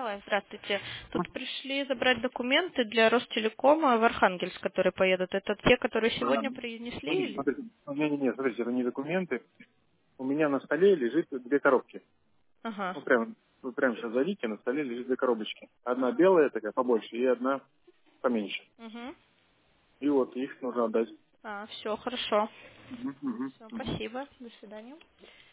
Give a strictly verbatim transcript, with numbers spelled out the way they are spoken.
Николай, здравствуйте. Тут пришли забрать документы для Ростелекома в Архангельск, которые поедут. Это те, которые А, сегодня принесли? смотрите, Или... смотрите. Не, не, не, смотрите, это не документы. У меня на столе лежит две коробки. Ага. Ну, прям, вы прям сейчас зайдите, на столе лежит две коробочки. Одна белая такая побольше и одна поменьше. Угу. И вот их нужно отдать. А, все, хорошо. Мгм, мгм, Все, мгм. спасибо. До свидания.